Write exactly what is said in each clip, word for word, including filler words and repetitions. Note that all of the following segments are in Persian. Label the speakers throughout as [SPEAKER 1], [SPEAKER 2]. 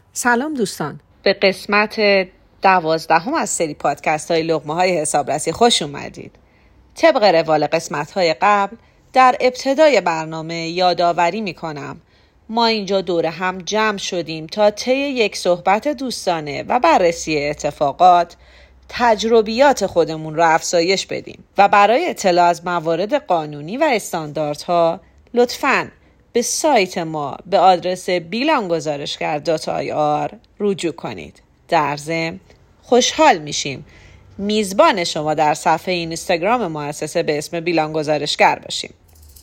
[SPEAKER 1] سلام دوستان،
[SPEAKER 2] به قسمت دوازدهم از سری پادکست های لقمه های حسابرسی خوش اومدید. طبق روال قسمت های قبل در ابتدای برنامه یادآوری میکنم ما اینجا دور هم جمع شدیم تا طی یک صحبت دوستانه و بررسی اتفاقات تجربیات خودمون رو افزایش بدیم و برای اطلاع از موارد قانونی و استانداردها لطفاً به سایت ما به آدرس بیلانگزارشگر دات آی آر رجوع کنید. در ضمن خوشحال میشیم میزبان شما در صفحه اینستاگرام مؤسسه به اسم بیلانگزارشگر باشیم.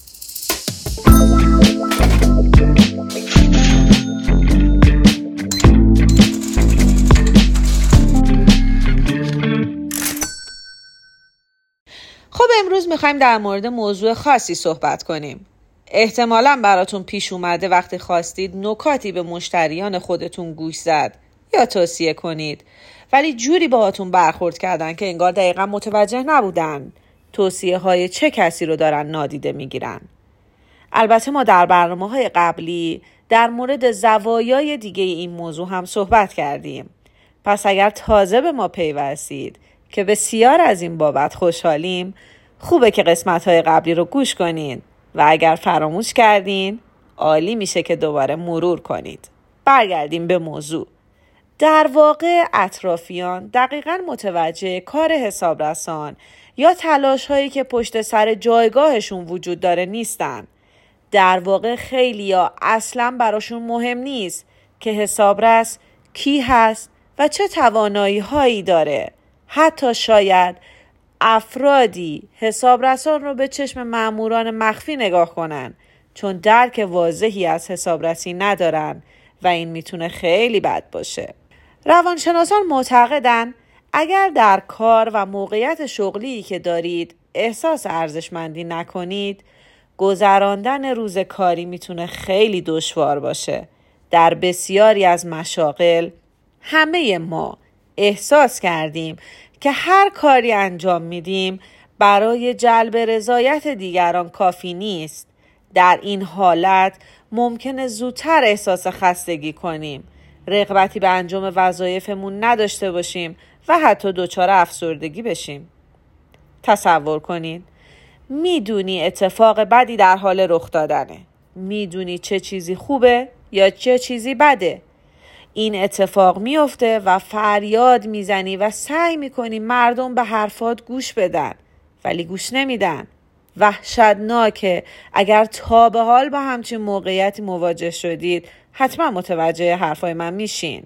[SPEAKER 2] خب امروز میخوایم در مورد موضوع خاصی صحبت کنیم. احتمالاً براتون پیش اومده وقتی خواستید نکاتی به مشتریان خودتون گوش زد یا توصیه کنید ولی جوری باهاتون برخورد کردن که انگار دقیقاً متوجه نبودن توصیه های چه کسی رو دارن نادیده میگیرن. البته ما در برنامه‌های قبلی در مورد زوایای دیگه این موضوع هم صحبت کردیم. پس اگر تازه به ما پیوستید که بسیار از این بابت خوشحالیم، خوبه که قسمت‌های قبلی رو گوش کنین و اگر فراموش کردین عالی میشه که دوباره مرور کنید. برگردیم به موضوع. در واقع اطرافیان دقیقاً متوجه کار حسابرسان یا تلاش هایی که پشت سر جایگاهشون وجود داره نیستن. در واقع خیلیا اصلاً براشون مهم نیست که حسابرس کی هست و چه توانایی هایی داره. حتی شاید افرادی حسابرسان رو به چشم ماموران مخفی نگاه کنن چون درک واضحی از حسابرسی ندارن و این میتونه خیلی بد باشه. روانشناسان معتقدن اگر در کار و موقعیت شغلی که دارید احساس ارزشمندی نکنید، گذراندن روز کاری میتونه خیلی دشوار باشه. در بسیاری از مشاغل همه ما احساس کردیم که هر کاری انجام میدیم برای جلب رضایت دیگران کافی نیست. در این حالت ممکنه زودتر احساس خستگی کنیم، رغبتی به انجام وظایفمون نداشته باشیم و حتی دچار افسردگی بشیم. تصور کنید میدونی اتفاق بدی در حال رخ دادنه، میدونی چه چیزی خوبه یا چه چیزی بده. این اتفاق میفته و فریاد میزنی و سعی میکنی مردم به حرفات گوش بدن ولی گوش نمیدن. وحشتناکه. اگر تا به حال با همچین موقعیتی مواجه شدید حتما متوجه حرفای من میشین.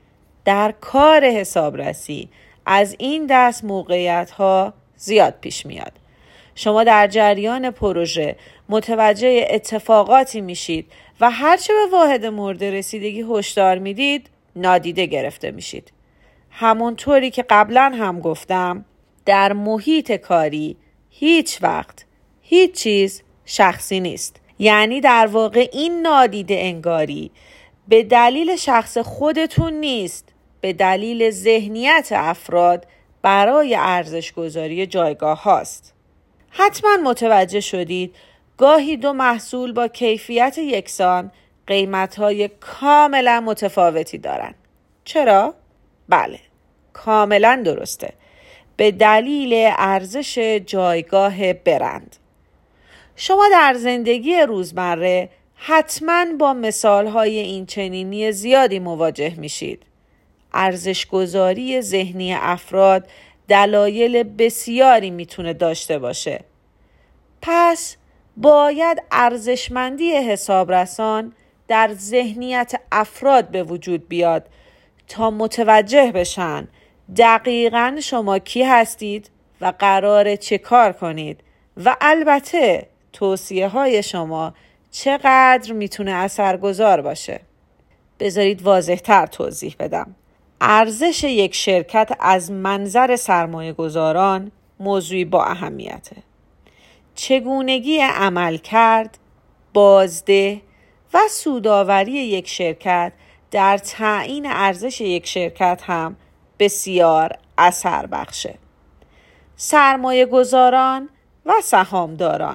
[SPEAKER 2] در کار حسابرسی از این دست موقعیت ها زیاد پیش میاد. شما در جریان پروژه متوجه اتفاقاتی میشید و هرچه به واحد مورد رسیدگی هشدار میدید نادیده گرفته میشید. همونطوری که قبلا هم گفتم در محیط کاری هیچ وقت هیچ چیز شخصی نیست. یعنی در واقع این نادیده انگاری به دلیل شخص خودتون نیست، به دلیل ذهنیت افراد برای ارزش گذاری جایگاه هاست. حتما متوجه شدید گاهی دو محصول با کیفیت یکسان قیمت‌های کاملا متفاوتی دارن. چرا؟ بله، کاملا درسته. به دلیل ارزش جایگاه برند. شما در زندگی روزمره حتما با مثال‌های این چنینی زیادی مواجه میشید. ارزش‌گذاری ذهنی افراد دلایل بسیاری میتونه داشته باشه. پس باید ارزشمندی حسابرسان در ذهنیت افراد به وجود بیاد تا متوجه بشن دقیقاً شما کی هستید و قراره چه کار کنید و البته توصیه های شما چقدر میتونه اثرگذار باشه. بذارید واضح‌تر توضیح بدم. ارزش یک شرکت از منظر سرمایه گذاران موضوعی با اهمیته. چگونگی عمل کرد، بازده و سودآوری یک شرکت در تعیین ارزش یک شرکت هم بسیار اثر بخشه. سرمایه گذاران و سهامداران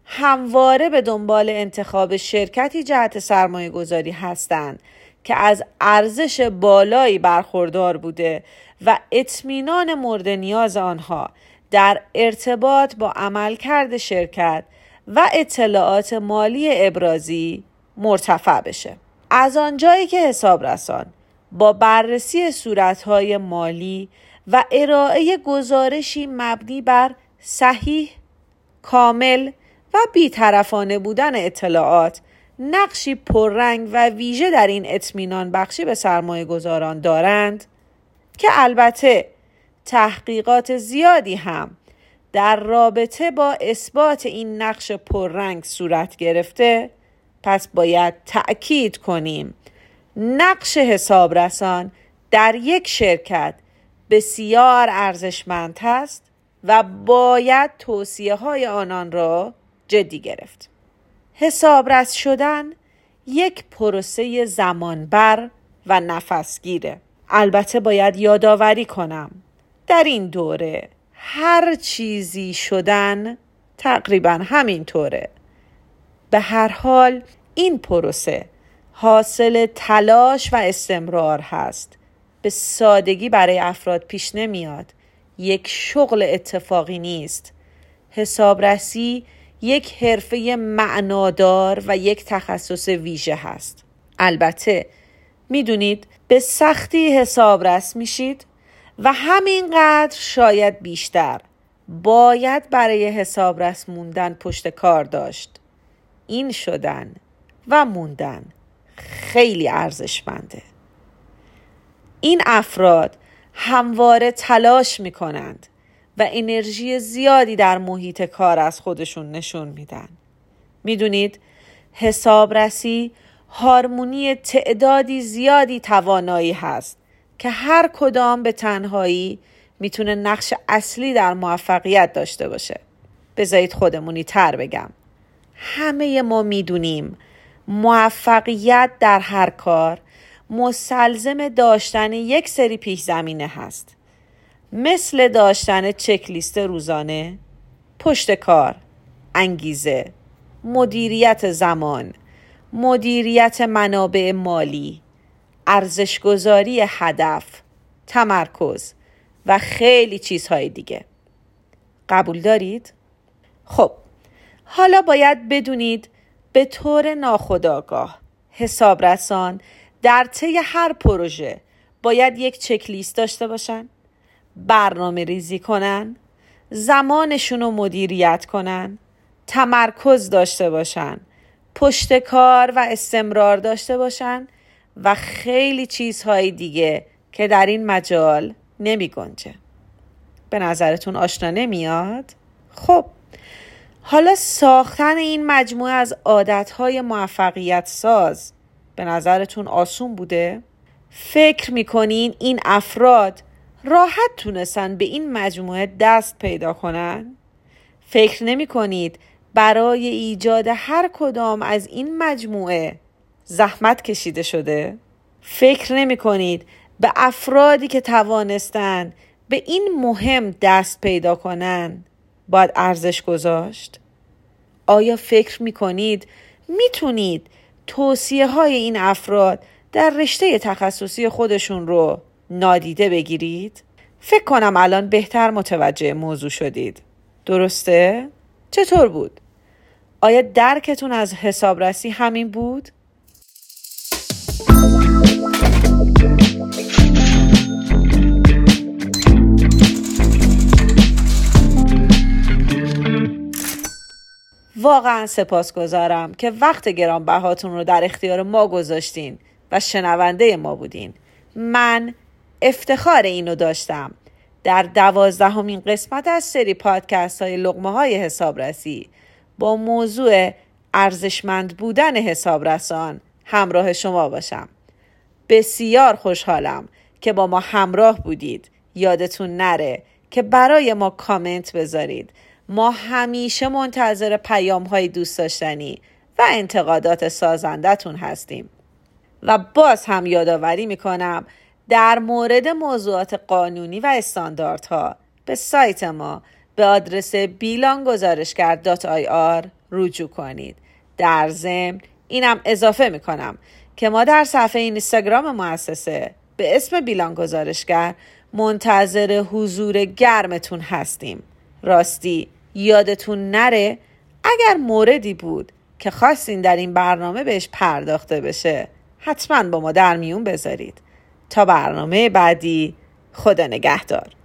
[SPEAKER 2] همواره به دنبال انتخاب شرکتی جهت سرمایه گذاری هستند که از ارزش بالایی برخوردار بوده و اطمینان مورد نیاز آنها در ارتباط با عملکرد شرکت و اطلاعات مالی ابرازی مرتفع بشه. از آنجایی که حسابرسان با بررسی صورتهای مالی و ارائه گزارشی مبنی بر صحیح، کامل و بی‌طرفانه بودن اطلاعات نقشی پررنگ و ویژه در این اطمینان بخشی به سرمایه گذاران دارند که البته تحقیقات زیادی هم در رابطه با اثبات این نقش پررنگ صورت گرفته، پس باید تأکید کنیم نقش حسابرسان در یک شرکت بسیار ارزشمند است و باید توصیه‌های آنان را جدی گرفت. حسابرس شدن یک پروسه زمانبر و نفسگیره. البته باید یادآوری کنم در این دوره هر چیزی شدن تقریبا همین طوره. به هر حال این پروسه حاصل تلاش و استمرار هست. به سادگی برای افراد پیش نمیاد. یک شغل اتفاقی نیست. حسابرسی یک حرفه معنادار و یک تخصص ویژه هست. البته میدونید به سختی حسابرس میشید و همینقدر شاید بیشتر باید برای حسابرس موندن پشت کار داشت. این شدن و موندن خیلی ارزشمنده. این افراد همواره تلاش میکنند و انرژی زیادی در محیط کار از خودشون نشون میدن. میدونید حسابرسی هارمونی تعدادی زیادی توانایی هست که هر کدام به تنهایی میتونه نقش اصلی در موفقیت داشته باشه. بذارید خودمونی تر بگم. همه ما میدونیم موفقیت در هر کار مستلزم داشتن یک سری پیش زمینه هست. مثل داشتن چک لیست روزانه، پشت کار، انگیزه، مدیریت زمان، مدیریت منابع مالی، ارزشگذاری هدف، تمرکز و خیلی چیزهای دیگه. قبول دارید؟ خب، حالا باید بدونید به طور ناخودآگاه حسابرسان در طی هر پروژه باید یک چک لیست داشته باشن، برنامه ریزی کنن، زمانشون رو مدیریت کنن، تمرکز داشته باشن، پشت کار و استمرار داشته باشن و خیلی چیزهای دیگه که در این مجال نمی گنجه. به نظرتون آشنا نمیاد؟ خب، حالا ساختن این مجموعه از عادتهای موفقیت ساز به نظرتون آسون بوده؟ فکر میکنین این افراد راحت تونستن به این مجموعه دست پیدا کنن؟ فکر نمی کنید برای ایجاد هر کدام از این مجموعه زحمت کشیده شده؟ فکر نمی کنید به افرادی که توانستن به این مهم دست پیدا کنن باید ارزش گذاشت؟ آیا فکر می کنید میتونید توصیه های این افراد در رشته تخصصی خودشون رو نادیده بگیرید؟ فکر کنم الان بهتر متوجه موضوع شدید. درسته؟ چطور بود؟ آیا درکتون از حسابرسی همین بود؟ واقعا سپاسگزارم که وقت گرانبهاتون رو در اختیار ما گذاشتین و شنونده ما بودین. من افتخار اینو داشتم در دوازدهمین قسمت از سری پادکست های لقمه های حسابرسی با موضوع ارزشمند بودن حسابرسان همراه شما باشم. بسیار خوشحالم که با ما همراه بودید. یادتون نره که برای ما کامنت بذارید. ما همیشه منتظر پیام های دوست داشتنی و انتقادات سازندتون هستیم. و باز هم یادآوری میکنم در مورد موضوعات قانونی و استانداردها به سایت ما به آدرس بیلان گزارشگر دات آی آر رجوع کنید. در ضمن اینم اضافه میکنم که ما در صفحه اینستاگرام مؤسسه به اسم بیلان گزارشگر منتظر حضور گرمتون هستیم. راستی یادتون نره اگر موردی بود که خواستین در این برنامه بهش پرداخته بشه حتما با ما در میون بذارید. تا برنامه بعدی، خدا نگهدار.